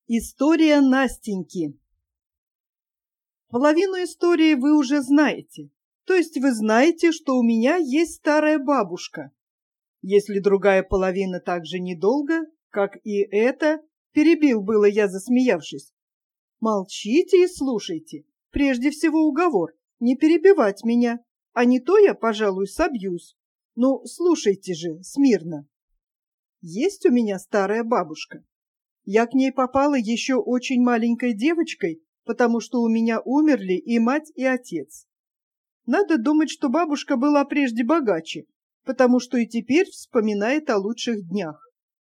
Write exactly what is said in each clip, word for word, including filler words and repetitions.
История Настеньки. Половину истории вы уже знаете. То есть вы знаете, что у меня есть старая бабушка. Если другая половина так же недолго, как и эта, перебил было я, засмеявшись. Молчите и слушайте. Прежде всего уговор, не перебивать меня, а не то я, пожалуй, собьюсь. Ну, слушайте же, смирно. Есть у меня старая бабушка. Я к ней попала еще очень маленькой девочкой, потому что у меня умерли и мать, и отец. Надо думать, что бабушка была прежде богаче, потому что и теперь вспоминает о лучших днях.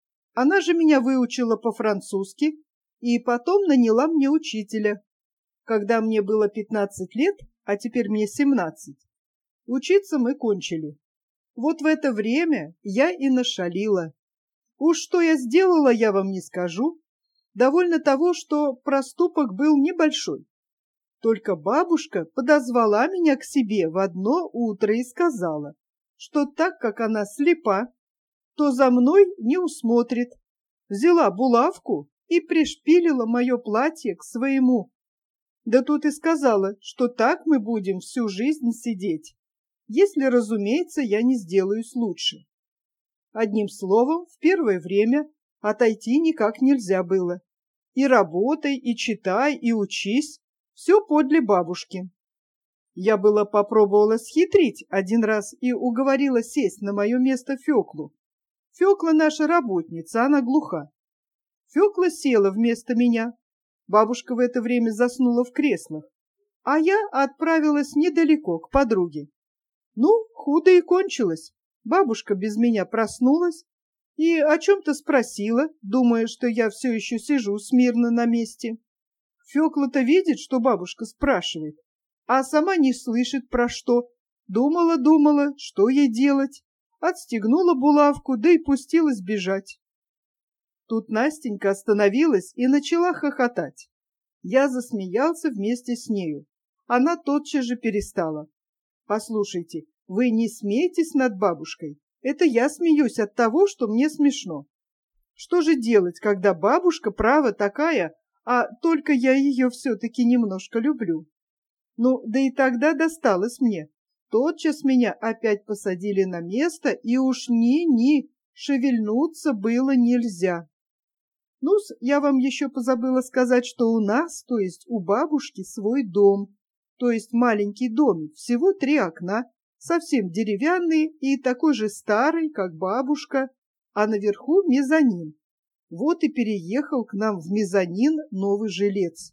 Она же меня выучила по-французски и потом наняла мне учителя, когда мне было пятнадцать лет, а теперь мне семнадцать. Учиться мы кончили. Вот в это время я и нашалила. Уж что я сделала, я вам не скажу. Довольно того, что проступок был небольшой. Только бабушка подозвала меня к себе в одно утро и сказала, что так как она слепа, то за мной не усмотрит. Взяла булавку и пришпилила мое платье к своему. Да тут и сказала, что так мы будем всю жизнь сидеть, если, разумеется, я не сделаюсь лучше. Одним словом, в первое время отойти никак нельзя было. И работай, и читай, и учись. Все подле бабушки. Я было попробовала схитрить один раз и уговорила сесть на мое место Феклу. Фекла наша работница, она глуха. Фекла села вместо меня. Бабушка в это время заснула в креслах, а я отправилась недалеко, к подруге. Ну, худо и кончилось. Бабушка без меня проснулась и о чем-то спросила, думая, что я все еще сижу смирно на месте. Фекла-то видит, что бабушка спрашивает, а сама не слышит про что. Думала-думала, что ей делать. Отстегнула булавку, да и пустилась бежать. Тут Настенька остановилась и начала хохотать. Я засмеялся вместе с нею. Она тотчас же перестала. Послушайте, вы не смейтесь над бабушкой. Это я смеюсь от того, что мне смешно. Что же делать, когда бабушка, право, такая, а только я ее все-таки немножко люблю? Ну, да и тогда досталось мне. Тотчас меня опять посадили на место, и уж ни-ни, шевельнуться было нельзя. Ну-с, я вам еще позабыла сказать, что у нас, то есть у бабушки, свой дом, то есть маленький домик, всего три окна, совсем деревянный и такой же старый, как бабушка, а наверху мезонин. Вот и переехал к нам в мезонин новый жилец.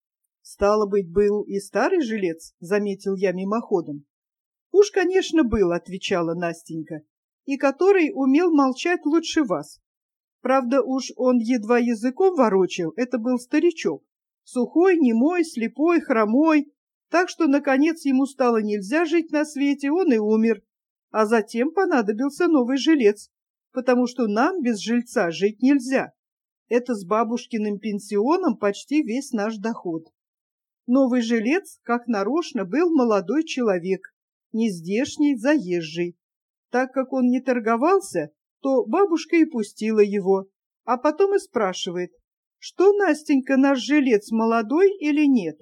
Стало быть, был и старый жилец, заметил я мимоходом. Уж, конечно, был, отвечала Настенька, и который умел молчать лучше вас. Правда, уж он едва языком ворочил, это был старичок, сухой, немой, слепой, хромой, так что, наконец, ему стало нельзя жить на свете, он и умер. А затем понадобился новый жилец, потому что нам без жильца жить нельзя. Это с бабушкиным пенсионом почти весь наш доход. Новый жилец, как нарочно, был молодой человек, нездешний, заезжий. Так как он не торговался, то бабушка и пустила его, а потом и спрашивает, что, Настенька, наш жилец молодой или нет?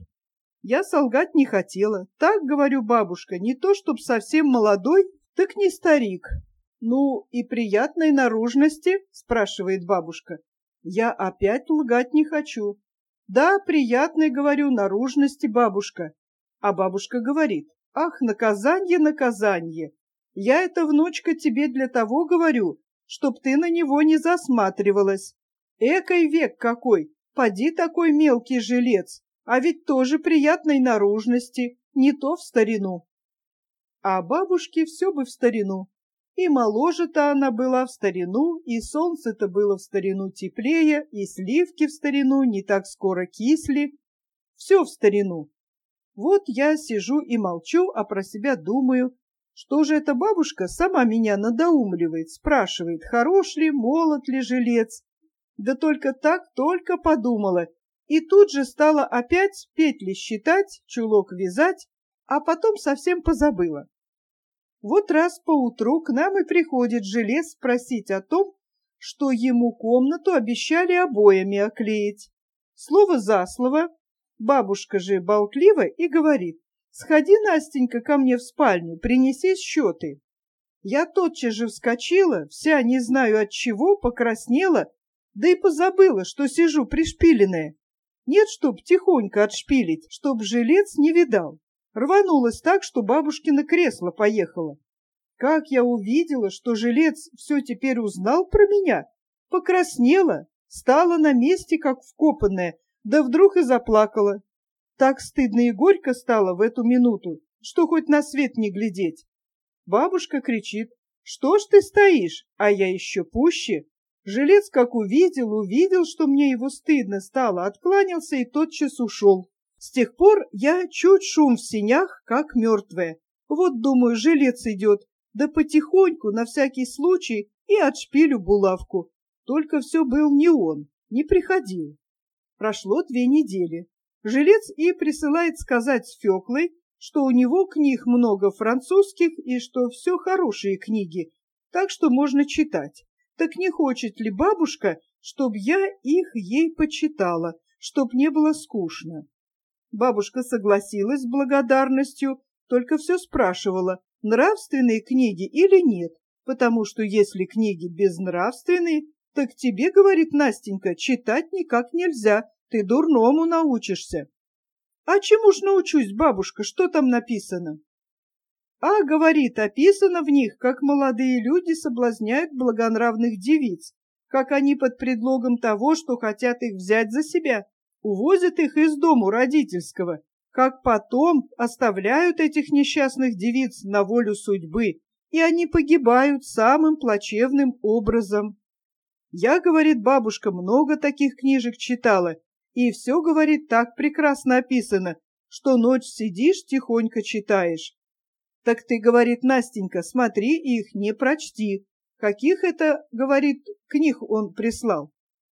Я солгать не хотела. Так, говорю, бабушка, не то чтоб совсем молодой, так не старик. Ну, и приятной наружности, спрашивает бабушка. Я опять лгать не хочу. Да, приятной, говорю, наружности, бабушка. А бабушка говорит, ах, наказанье, наказанье. Я это, внучка, тебе для того говорю, чтоб ты на него не засматривалась. Экой век какой, поди такой мелкий жилец. А ведь тоже приятной наружности, не то в старину. А бабушке все бы в старину. И моложе-то она была в старину, и солнце-то было в старину теплее, и сливки в старину не так скоро кисли. Все в старину. Вот я сижу и молчу, а про себя думаю, что же эта бабушка сама меня надоумливает, спрашивает, хорош ли, молод ли жилец. Да только так, только подумала. И тут же стала опять петли считать, чулок вязать, а потом совсем позабыла. Вот раз поутру к нам и приходит жилец спросить о том, что ему комнату обещали обоями оклеить. Слово за слово. Бабушка же болтлива и говорит: «Сходи, Настенька, ко мне в спальню, принеси счеты». Я тотчас же вскочила, вся не знаю от чего, покраснела, да и позабыла, что сижу пришпиленная. Нет, чтоб тихонько отшпилить, чтоб жилец не видал. Рванулась так, что бабушкино кресло поехало. Как я увидела, что жилец все теперь узнал про меня, покраснела, стала на месте, как вкопанная, да вдруг и заплакала. Так стыдно и горько стало в эту минуту, что хоть на свет не глядеть. Бабушка кричит: «Что ж ты стоишь?» А я еще пуще. Жилец, как увидел, увидел, что мне его стыдно стало, откланялся и тотчас ушел. С тех пор я чуть шум в сенях, как мертвая. Вот, думаю, жилец идет, да потихоньку, на всякий случай, и отшпилю булавку. Только все был не он, не приходил. Прошло две недели. Жилец и присылает сказать с Феклой, что у него книг много французских и что все хорошие книги, так что можно читать. Так не хочет ли бабушка, чтоб я их ей почитала, чтоб не было скучно? Бабушка согласилась с благодарностью, только все спрашивала, нравственные книги или нет, потому что если книги безнравственные, так тебе, говорит Настенька, читать никак нельзя, ты дурному научишься. А чему ж научусь, бабушка, что там написано? А, говорит, описано в них, как молодые люди соблазняют благонравных девиц, как они под предлогом того, что хотят их взять за себя, увозят их из дому родительского, как потом оставляют этих несчастных девиц на волю судьбы, и они погибают самым плачевным образом. Я, говорит, бабушка, много таких книжек читала, и все, говорит, так прекрасно описано, что ночь сидишь, тихонько читаешь. Так ты, говорит, Настенька, смотри их, не прочти. Каких это, говорит, книг он прислал?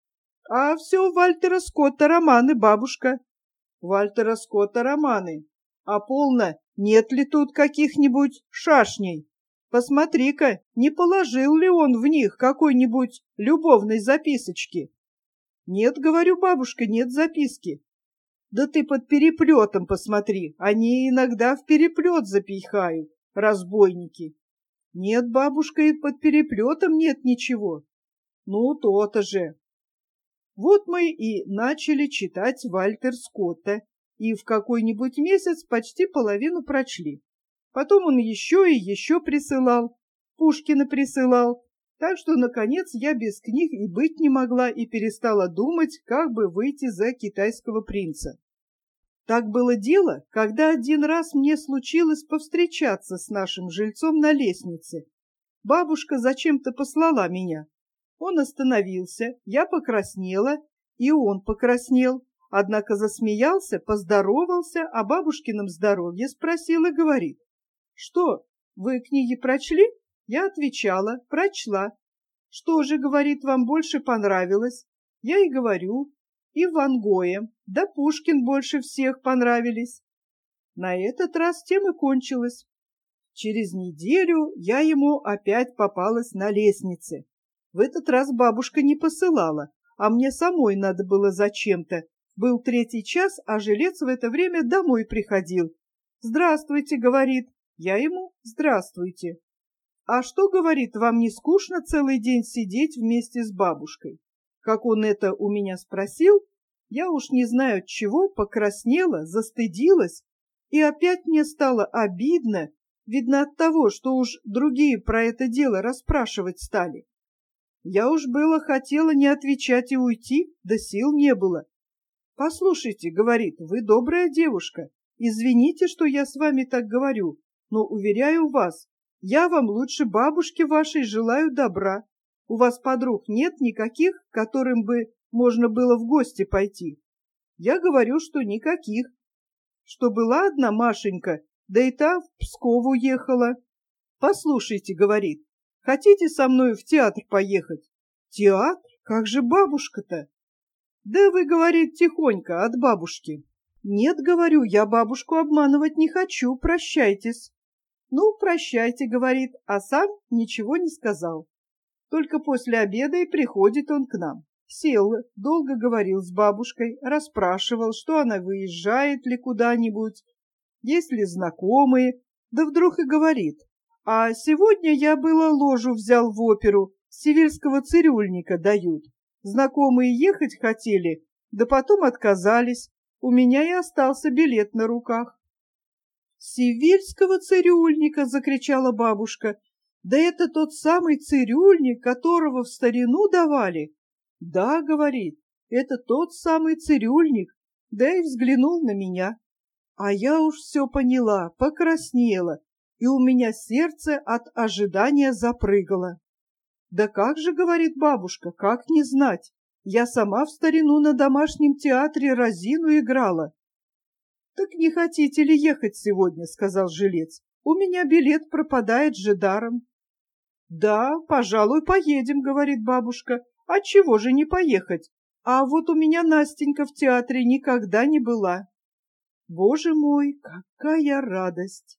А все Вальтера Скотта романы, бабушка. Вальтера Скотта романы. А полно, нет ли тут каких-нибудь шашней? Посмотри-ка, не положил ли он в них какой-нибудь любовной записочки? Нет, говорю, бабушка, нет записки. Да ты под переплетом посмотри, они иногда в переплет запихают, разбойники. Нет, бабушка, и под переплетом нет ничего. Ну, то-то же. Вот мы и начали читать Вальтер Скотта, и в какой-нибудь месяц почти половину прочли. Потом он еще и еще присылал, Пушкина присылал, так что, наконец, я без книг и быть не могла и перестала думать, как бы выйти за китайского принца. Так было дело, когда один раз мне случилось повстречаться с нашим жильцом на лестнице. Бабушка зачем-то послала меня. Он остановился, я покраснела, и он покраснел, однако засмеялся, поздоровался, о бабушкином здоровье спросил и говорит: «Что, вы книги прочли?» Я отвечала: «Прочла». «Что же, — говорит, — вам больше понравилось?» Я и говорю: «И Ван Гоя, да Пушкин больше всех понравились». На этот раз тем и кончилось. Через неделю я ему опять попалась на лестнице. В этот раз бабушка не посылала, а мне самой надо было зачем-то. Был третий час, а жилец в это время домой приходил. «Здравствуйте, — говорит». Я ему: «Здравствуйте». «А что, — говорит, — вам не скучно целый день сидеть вместе с бабушкой?» Как он это у меня спросил, я уж не знаю от чего, покраснела, застыдилась, и опять мне стало обидно, видно от того, что уж другие про это дело расспрашивать стали. Я уж было хотела не отвечать и уйти, да сил не было. «Послушайте, — говорит, — вы добрая девушка, извините, что я с вами так говорю, но, уверяю вас, я вам лучше бабушки вашей желаю добра. У вас подруг нет никаких, к которым бы можно было в гости пойти?» Я говорю, что никаких. Что была одна Машенька, да и та в Псков уехала. «Послушайте, — говорит, — хотите со мной в театр поехать?» «Театр? Как же бабушка-то?» «Да вы, — говорит, — тихонько от бабушки». «Нет, — говорю, — я бабушку обманывать не хочу, прощайтесь». «Ну, прощайте, — говорит, — а сам ничего не сказал. Только после обеда и приходит он к нам. Сел, долго говорил с бабушкой, расспрашивал, что она выезжает ли куда-нибудь, есть ли знакомые, да вдруг и говорит: «А сегодня я было ложу взял в оперу, сивильского цирюльника дают. Знакомые ехать хотели, да потом отказались, у меня и остался билет на руках». «Сивильского цирюльника!» — закричала бабушка. «Да это тот самый цирюльник, которого в старину давали?» «Да, — говорит, — это тот самый цирюльник», да и взглянул на меня. А я уж все поняла, покраснела, и у меня сердце от ожидания запрыгало. «Да как же, — говорит бабушка, — как не знать? Я сама в старину на домашнем театре Розину играла». «Так не хотите ли ехать сегодня? — сказал жилец. — У меня билет пропадает же даром». «Да, пожалуй, поедем, — говорит бабушка. — А чего же не поехать? А вот у меня Настенька в театре никогда не была». Боже мой, какая радость!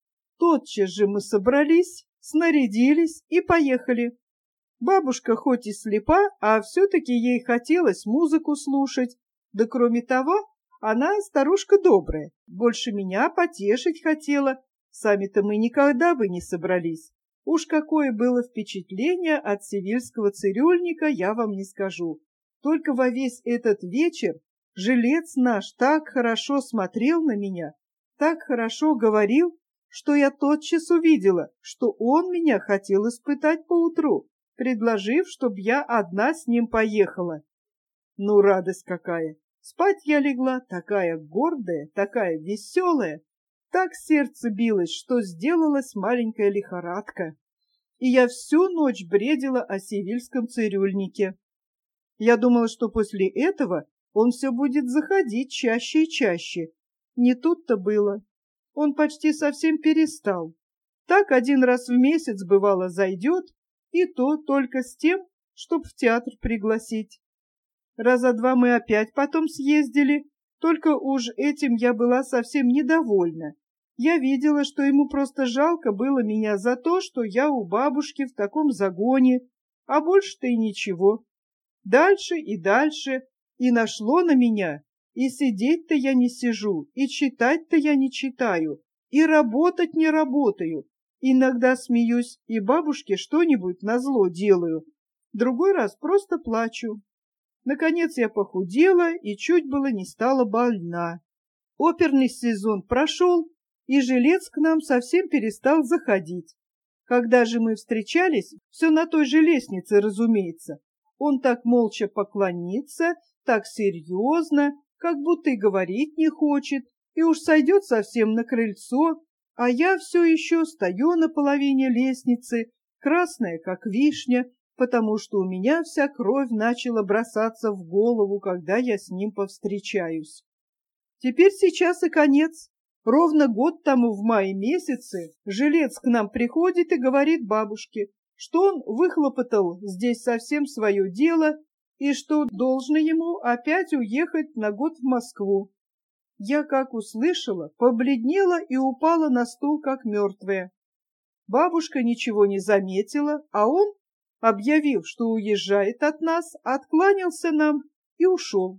Тотчас же мы собрались, снарядились и поехали. Бабушка хоть и слепа, а все-таки ей хотелось музыку слушать, да кроме того, она старушка добрая, больше меня потешить хотела, сами-то мы никогда бы не собрались. Уж какое было впечатление от сивильского цирюльника, я вам не скажу. Только во весь этот вечер жилец наш так хорошо смотрел на меня, так хорошо говорил, что я тотчас увидела, что он меня хотел испытать поутру, предложив, чтоб я одна с ним поехала. Ну, радость какая! Спать я легла, такая гордая, такая веселая, так сердце билось, что сделалась маленькая лихорадка. И я всю ночь бредила о сивильском цирюльнике. Я думала, что после этого он все будет заходить чаще и чаще. Не тут-то было. Он почти совсем перестал. Так один раз в месяц, бывало, зайдет, и то только с тем, чтоб в театр пригласить. Раза два мы опять потом съездили, только уж этим я была совсем недовольна. Я видела, что ему просто жалко было меня за то, что я у бабушки в таком загоне, а больше-то и ничего. Дальше и дальше, и нашло на меня, и сидеть-то я не сижу, и читать-то я не читаю, и работать не работаю. Иногда смеюсь и бабушке что-нибудь назло делаю, другой раз просто плачу. Наконец я похудела и чуть было не стала больна. Оперный сезон прошел, и жилец к нам совсем перестал заходить. Когда же мы встречались, все на той же лестнице, разумеется, он так молча поклонится, так серьезно, как будто и говорить не хочет, и уж сойдет совсем на крыльцо, а я все еще стою на половине лестницы, красная, как вишня, потому что у меня вся кровь начала бросаться в голову, когда я с ним повстречаюсь. Теперь сейчас и конец. Ровно год тому в мае месяце жилец к нам приходит и говорит бабушке, что он выхлопотал здесь совсем свое дело и что должно ему опять уехать на год в Москву. Я, как услышала, побледнела и упала на стул, как мертвая. Бабушка ничего не заметила, а он, объявив, что уезжает от нас, откланялся нам и ушел.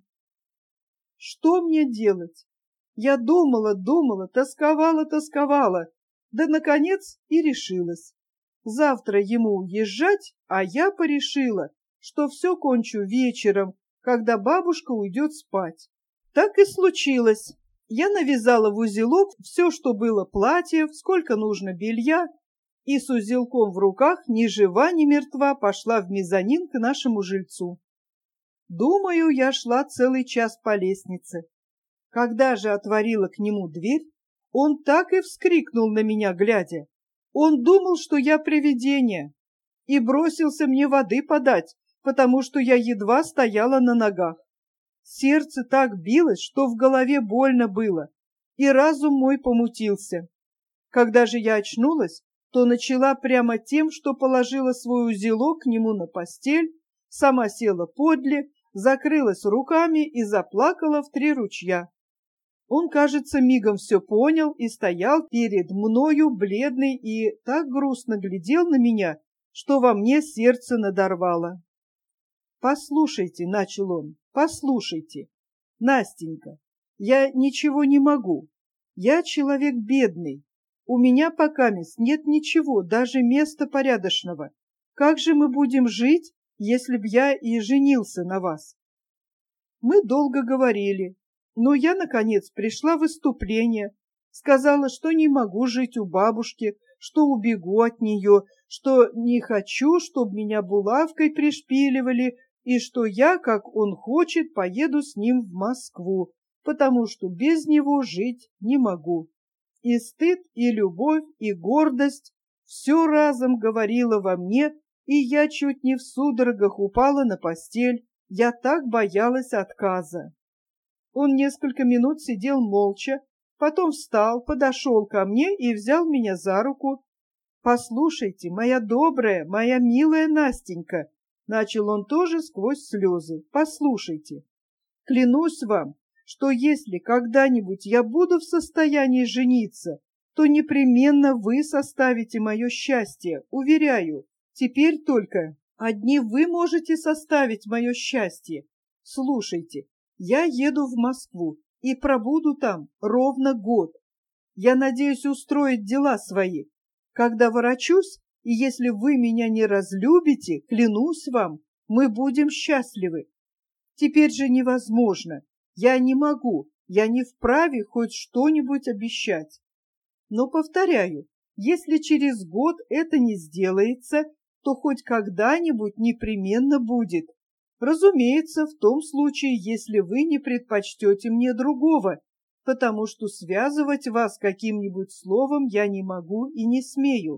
Что мне делать? Я думала, думала, тосковала, тосковала, да, наконец, и решилась. Завтра ему уезжать, а я порешила, что все кончу вечером, когда бабушка уйдет спать. Так и случилось. Я навязала в узелок все, что было платьев, сколько нужно белья, и с узелком в руках, ни жива, ни мертва, пошла в мезонин к нашему жильцу. Думаю, я шла целый час по лестнице. Когда же отворила к нему дверь, он так и вскрикнул на меня, глядя. Он думал, что я привидение, и бросился мне воды подать, потому что я едва стояла на ногах. Сердце так билось, что в голове больно было, и разум мой помутился. Когда же я очнулась, то начала прямо тем, что положила свой узелок к нему на постель, сама села подле, закрылась руками и заплакала в три ручья. Он, кажется, мигом все понял и стоял перед мною бледный и так грустно глядел на меня, что во мне сердце надорвало. Послушайте, — начал он, — послушайте. Настенька, я ничего не могу. Я человек бедный. У меня покамест нет ничего, даже места порядочного. Как же мы будем жить, если б я и женился на вас? Мы долго говорили, но я, наконец, пришла в выступление, сказала, что не могу жить у бабушки, что убегу от нее, что не хочу, чтобы меня булавкой пришпиливали, и что я, как он хочет, поеду с ним в Москву, потому что без него жить не могу. И стыд, и любовь, и гордость все разом говорило во мне, и я чуть не в судорогах упала на постель, я так боялась отказа. Он несколько минут сидел молча, потом встал, подошел ко мне и взял меня за руку. «Послушайте, моя добрая, моя милая Настенька», — начал он тоже сквозь слезы, — «послушайте, клянусь вам, что если когда-нибудь я буду в состоянии жениться, то непременно вы составите мое счастье, уверяю. Теперь только одни вы можете составить мое счастье. Слушайте, я еду в Москву и пробуду там ровно год. Я надеюсь устроить дела свои. Когда ворочусь, и если вы меня не разлюбите, клянусь вам, мы будем счастливы. Теперь же невозможно. Я не могу, я не вправе хоть что-нибудь обещать. Но, повторяю, если через год это не сделается, то хоть когда-нибудь непременно будет. Разумеется, в том случае, если вы не предпочтете мне другого, потому что связывать вас каким-нибудь словом я не могу и не смею.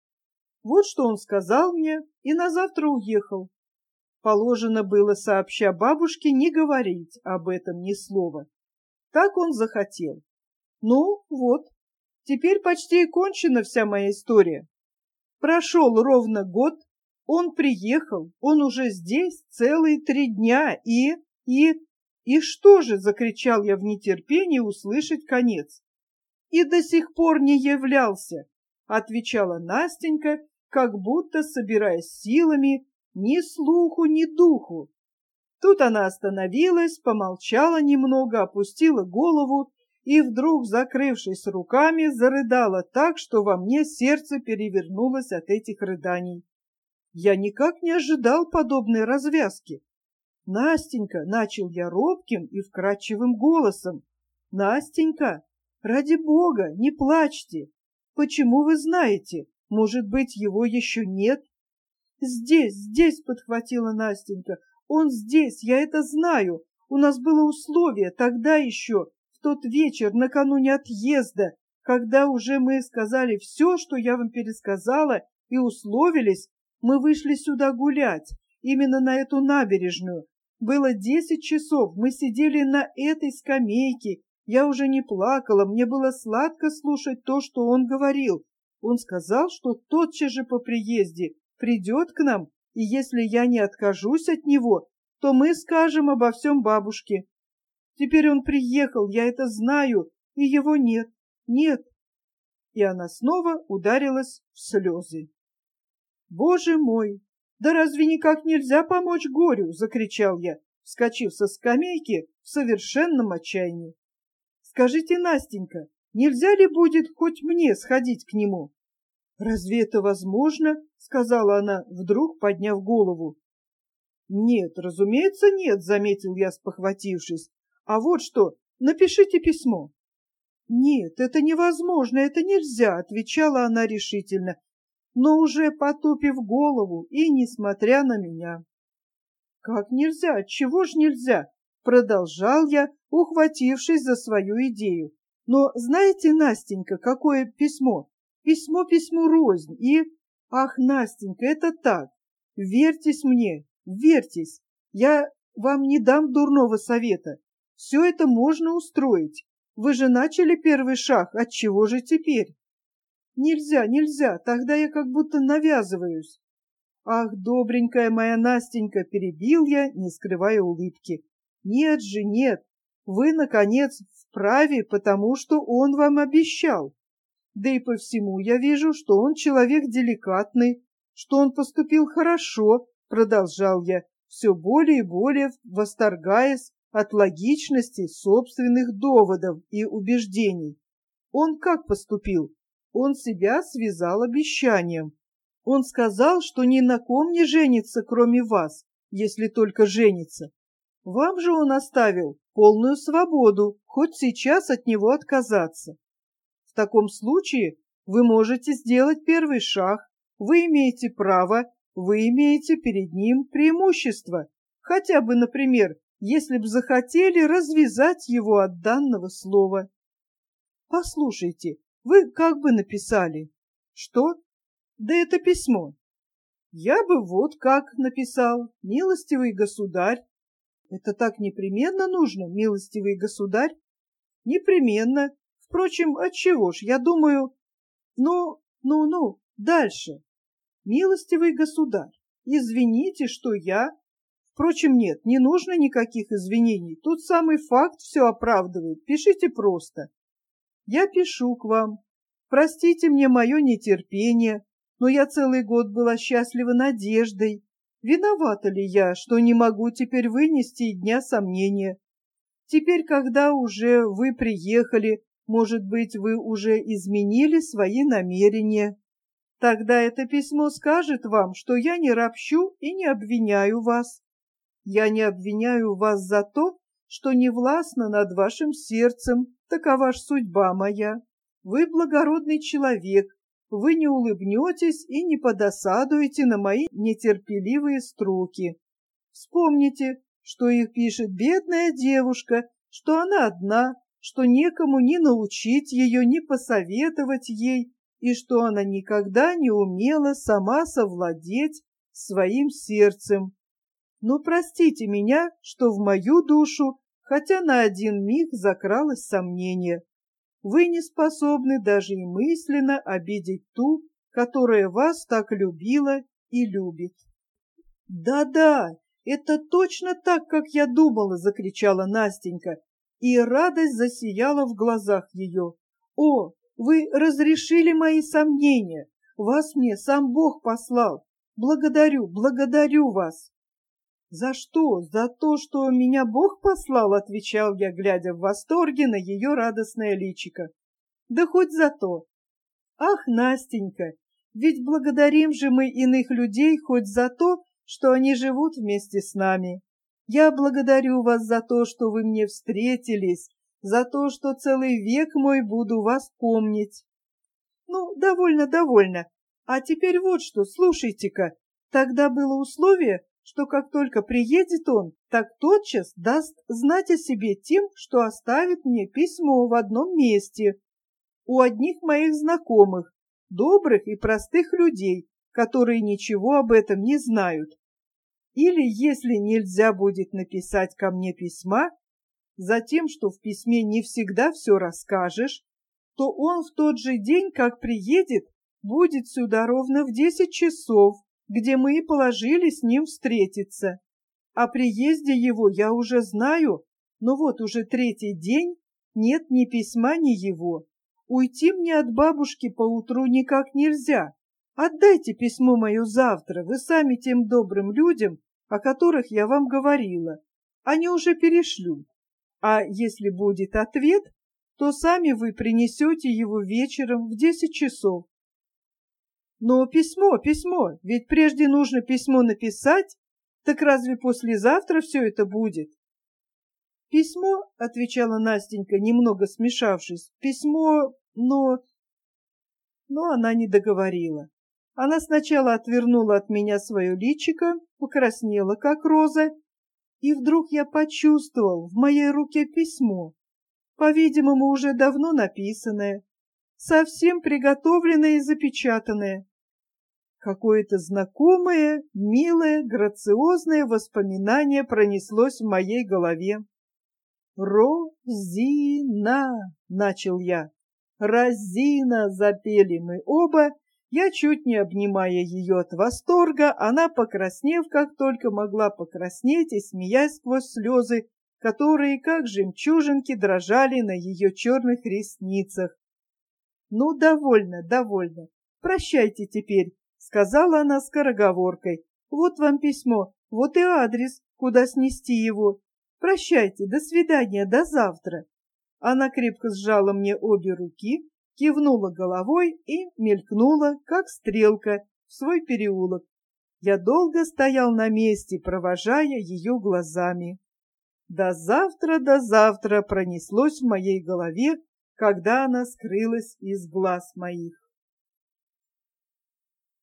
Вот что он сказал мне и на завтра уехал. Положено было, сообща бабушке, не говорить об этом ни слова. Так он захотел. Ну, вот, теперь почти и кончена вся моя история. Прошел ровно год, он приехал, он уже здесь целые три дня, и... и... «И что же?» — закричал я в нетерпении услышать конец. «И до сих пор не являлся», — отвечала Настенька, как будто собираясь силами, ни слуху, ни духу. Тут она остановилась, помолчала немного, опустила голову и вдруг, закрывшись руками, зарыдала так, что во мне сердце перевернулось от этих рыданий. Я никак не ожидал подобной развязки. «Настенька», — начал я робким и вкрадчивым голосом, — «Настенька, ради Бога, не плачьте. Почему вы знаете? Может быть, его еще нет?» «Здесь, здесь», — подхватила Настенька, — «он здесь, я это знаю. У нас было условие тогда еще, в тот вечер, накануне отъезда, когда уже мы сказали все, что я вам пересказала, и условились, мы вышли сюда гулять, именно на эту набережную. Было десять часов, мы сидели на этой скамейке, я уже не плакала, мне было сладко слушать то, что он говорил. Он сказал, что тотчас же по приезде придет к нам, и если я не откажусь от него, то мы скажем обо всем бабушке. Теперь он приехал, я это знаю, и его нет, нет». И она снова ударилась в слезы. «Боже мой! Да разве никак нельзя помочь горю?» — закричал я, вскочив со скамейки в совершенном отчаянии. «Скажите, Настенька, нельзя ли будет хоть мне сходить к нему?» «Разве это возможно?» — сказала она, вдруг подняв голову. «Нет, разумеется, нет», — заметил я, спохватившись. «А вот что, напишите письмо». «Нет, это невозможно, это нельзя», — отвечала она решительно, но уже потупив голову и несмотря на меня. «Как нельзя? Чего ж нельзя?» — продолжал я, ухватившись за свою идею. «Но знаете, Настенька, какое письмо? Письмо письму рознь, и... Ах, Настенька, это так! Верьтесь мне, верьтесь! Я вам не дам дурного совета. Все это можно устроить. Вы же начали первый шаг, отчего же теперь?» «Нельзя, нельзя, тогда я как будто навязываюсь». «Ах, добренькая моя Настенька», — перебил я, не скрывая улыбки. «Нет же, нет, вы, наконец, вправе, потому что он вам обещал. Да и по всему я вижу, что он человек деликатный, что он поступил хорошо», — продолжал я, все более и более восторгаясь от логичности собственных доводов и убеждений. Он как поступил? Он себя связал обещанием. Он сказал, что ни на ком не женится, кроме вас, если только женится. Вам же он оставил полную свободу, хоть сейчас от него отказаться. В таком случае вы можете сделать первый шаг, вы имеете право, вы имеете перед ним преимущество, хотя бы, например, если бы захотели развязать его от данного слова. Послушайте, вы как бы написали? Что? Да это письмо. Я бы вот как написал, милостивый государь. Это так непременно нужно, милостивый государь? Непременно. Впрочем, отчего ж, я думаю... Ну, ну, ну, дальше. Милостивый государь, извините, что я... Впрочем, нет, не нужно никаких извинений. Тут самый факт все оправдывает. Пишите просто. Я пишу к вам. Простите мне мое нетерпение, но я целый год была счастлива надеждой. Виновата ли я, что не могу теперь вынести и дня сомнения? Теперь, когда уже вы приехали, может быть, вы уже изменили свои намерения. Тогда это письмо скажет вам, что я не ропщу и не обвиняю вас. Я не обвиняю вас за то, что не властна над вашим сердцем, такова ж судьба моя. Вы благородный человек, вы не улыбнетесь и не подосадуете на мои нетерпеливые строки. Вспомните, что их пишет бедная девушка, что она одна, что некому ни научить ее, ни посоветовать ей, и что она никогда не умела сама совладеть своим сердцем. Но простите меня, что в мою душу, хотя на один миг закралось сомнение. Вы не способны даже и мысленно обидеть ту, которая вас так любила и любит. «Да-да, это точно так, как я думала!» — закричала Настенька, и радость засияла в глазах ее. «О, вы разрешили мои сомнения! Вас мне сам Бог послал! Благодарю, благодарю вас!» «За что? За то, что меня Бог послал?» — отвечал я, глядя в восторге на ее радостное личико. «Да хоть за то!» «Ах, Настенька, ведь благодарим же мы иных людей хоть за то, что они живут вместе с нами. Я благодарю вас за то, что вы мне встретились, за то, что целый век мой буду вас помнить». «Ну, довольно, довольно. А теперь вот что, слушайте-ка. Тогда было условие, что как только приедет он, так тотчас даст знать о себе тем, что оставит мне письмо в одном месте, у одних моих знакомых, добрых и простых людей, которые ничего об этом не знают. Или, если нельзя будет написать ко мне письма, за тем, что в письме не всегда все расскажешь, то он в тот же день, как приедет, будет сюда ровно в десять часов, где мы и положили с ним встретиться. О приезде его я уже знаю, но вот уже третий день нет ни письма, ни его. Уйти мне от бабушки поутру никак нельзя. Отдайте письмо мое завтра, вы сами тем добрым людям, о которых я вам говорила. Они уже перешлют. А если будет ответ, то сами вы принесете его вечером в десять часов. Но письмо, письмо, ведь прежде нужно письмо написать, так разве послезавтра все это будет? Письмо, — отвечала Настенька, немного смешавшись, — письмо, но... Но она не договорила. Она сначала отвернула от меня свое личико, покраснела, как роза, и вдруг я почувствовал в моей руке письмо, по-видимому, уже давно написанное, совсем приготовленное и запечатанное. Какое-то знакомое, милое, грациозное воспоминание пронеслось в моей голове. «Розина!» — начал я. «Розина!» — запели мы оба. Я, чуть не обнимая ее от восторга, она, покраснев, как только могла покраснеть, и смеясь сквозь слезы, которые, как жемчужинки, дрожали на ее черных ресницах. «Ну, довольно, довольно. Прощайте теперь», — сказала она скороговоркой. «Вот вам письмо. Вот и адрес, куда снести его. Прощайте, до свидания, до завтра. Она крепко сжала мне обе руки, кивнула головой и мелькнула, как стрелка, в свой переулок. Я долго стоял на месте, провожая ее глазами. До завтра, до завтра пронеслось в моей голове, когда она скрылась из глаз моих.